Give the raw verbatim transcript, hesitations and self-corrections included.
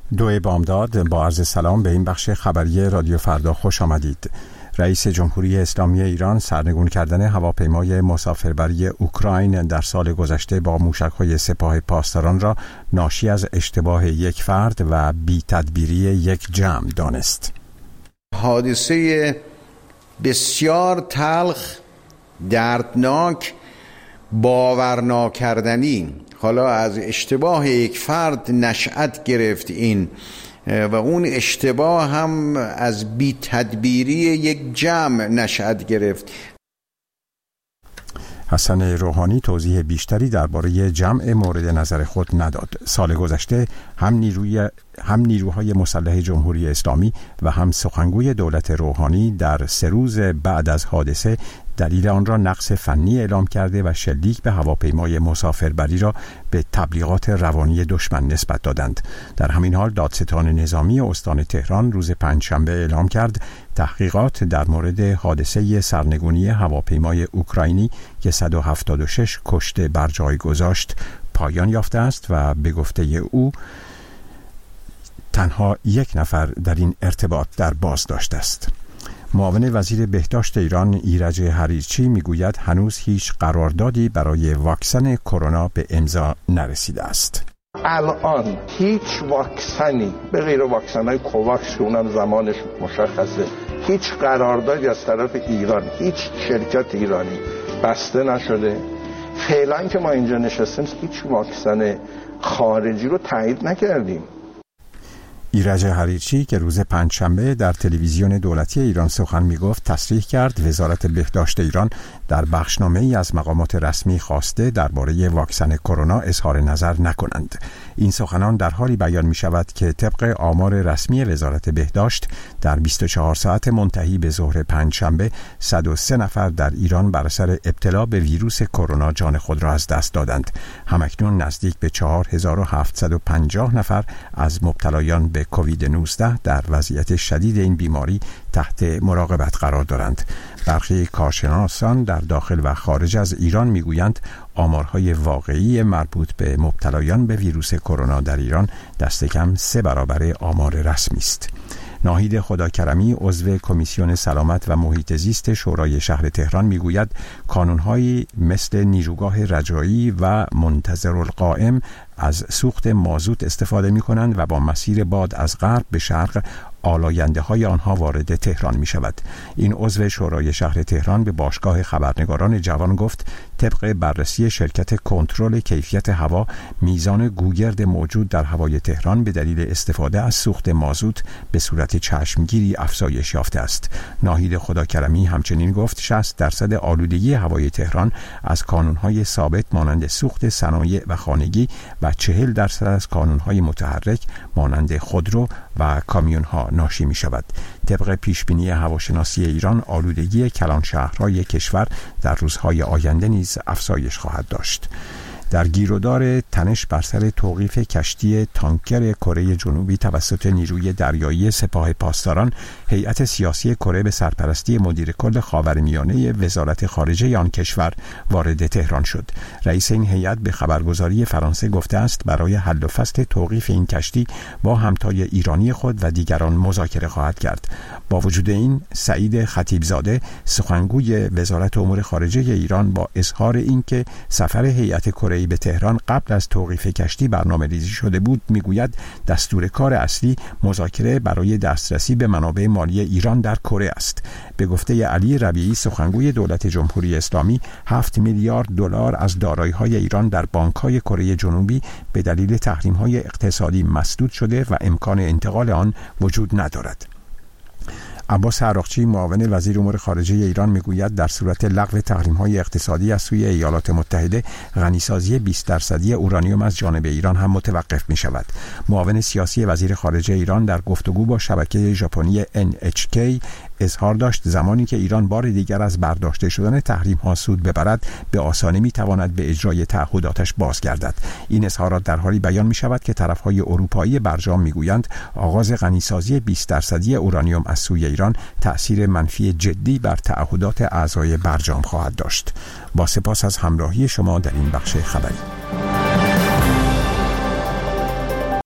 دو بامداد، با عرض سلام به این بخش خبری رادیو فردا خوش آمدید. رئیس جمهوری اسلامی ایران سرنگون کردن هواپیمای مسافربری اوکراین در سال گذشته با موشک‌های سپاه پاسداران را ناشی از اشتباه یک فرد و بی تدبیری یک جمع دانست. حادثه بسیار تلخ، دردناک، باورناکردنی حالا از اشتباه یک فرد نشأت گرفت این و اون اشتباه هم از بی تدبیری یک جمع نشأت گرفت. حسن روحانی توضیح بیشتری درباره جمع مورد نظر خود نداد. سال گذشته هم نیروی هم نیروهای مسلح جمهوری اسلامی و هم سخنگوی دولت روحانی در سه روز بعد از حادثه دلیل آن را نقص فنی اعلام کرده و شلیک به هواپیمای مسافربری را به تبلیغات روانی دشمن نسبت دادند. در همین حال دادستان نظامی استان تهران روز پنجشنبه اعلام کرد تحقیقات در مورد حادثه سرنگونی هواپیمای اوکراینی که صد و هفتاد و شش کشته بر جای گذاشت پایان یافته است و به گفته او تنها یک نفر در این ارتباط در بازداشت است. معاون وزیر بهداشت ایران ایرج حریرچی میگوید هنوز هیچ قراردادی برای واکسن کرونا به امضا نرسیده است. الان هیچ واکسنی به غیر واکسن‌های کوواکس که اونم زمانش مشخصه، هیچ قراردادی از طرف ایران، هیچ شرکت ایرانی بسته نشده. فعلا که ما اینجا نشستیم هیچ واکسن خارجی رو تایید نکردیم. ایرج حریرچی که روز پنجشنبه در تلویزیون دولتی ایران سخن میگفت تصریح کرد وزارت بهداشت ایران در بخشنامه ای از مقامات رسمی خواسته درباره واکسن کرونا اظهار نظر نکنند. این سخنان در حالی بیان می شود که طبق آمار رسمی وزارت بهداشت در بیست و چهار ساعت منتهی به ظهر پنجشنبه صد و سه نفر در ایران بر اثر ابتلا به ویروس کرونا جان خود را از دست دادند. همکنون نزدیک به چهار هزار و هفتصد و پنجاه نفر از مبتلایان به کووید نوزده در وضعیت شدید این بیماری تحت مراقبت قرار دارند. برخی کارشناسان در داخل و خارج از ایران میگویند آمارهای واقعی مربوط به مبتلایان به ویروس کرونا در ایران دست کم سه برابر آمار رسمی است. ناهید خداکرمی عضو کمیسیون سلامت و محیط زیست شورای شهر تهران میگوید کانونهایی مثل نیروگاه رجایی و منتظرالقائم از سوخت مازوت استفاده می کنند و با مسیر باد از غرب به شرق آلاینده های آنها وارد تهران می شود. این عضو شورای شهر تهران به باشگاه خبرنگاران جوان گفت طبق بررسی شرکت کنترل کیفیت هوا میزان گوگرد موجود در هوای تهران به دلیل استفاده از سوخت مازوت به صورت چشمگیری افزایش یافته است. ناهید خداکرمی همچنین گفت شصت درصد آلودگی هوای تهران از کانونهای ثابت مانند سوخت صنایع و خانگی و چهل درصد از کانونهای متحرک مانند خودرو و کامیونها ناشی می شود. طبق پیشبینی هواشناسی ایران آلودگی کلان شهرهای کشور در روزهای آینده نیز افزایش خواهد داشت. در گیرودار تنش بر سر توقیف کشتی تانکر کره جنوبی توسط نیروی دریایی سپاه پاسداران، هیئت سیاسی کره به سرپرستی مدیر کل خاورمیانه وزارت خارجه آن کشور وارد تهران شد. رئیس این هیئت به خبرگزاری فرانسه گفته است برای حل و فصل توقیف این کشتی با همتای ایرانی خود و دیگران مذاکره خواهد کرد. با وجود این، سعید خطیبزاده سخنگوی وزارت امور خارجه ایران با اظهار اینکه سفر هیئت کره به تهران قبل از توقیف کشتی برنامه‌ریزی شده بود میگوید دستور کار اصلی مذاکره برای دسترسی به منابع مالی ایران در کره است. به گفته علی ربیعی سخنگوی دولت جمهوری اسلامی، هفت میلیارد دلار از دارایی‌های ایران در بانک‌های کره جنوبی به دلیل تحریم‌های اقتصادی مسدود شده و امکان انتقال آن وجود ندارد. عباس عراقچی معاون وزیر امور خارجه ایران میگوید در صورت لغو تحریم‌های اقتصادی از سوی ایالات متحده غنیسازی بیست درصدی اورانیوم از جانب ایران هم متوقف می شود. معاون سیاسی وزیر خارجه ایران در گفتگو با شبکه ژاپنی ان اچ کی اظهار داشت زمانی که ایران بار دیگر از برداشته شدن تحریم‌ها سود ببرد به آسانی می‌تواند به اجرای تعهداتش بازگردد. این اظهارات در حالی بیان می‌شود که طرف‌های اروپایی برجام می‌گویند آغاز غنیسازی بیست درصدی اورانیوم از سوی ایران تأثیر منفی جدی بر تعهدات اعضای برجام خواهد داشت. با سپاس از همراهی شما در این بخش خبری.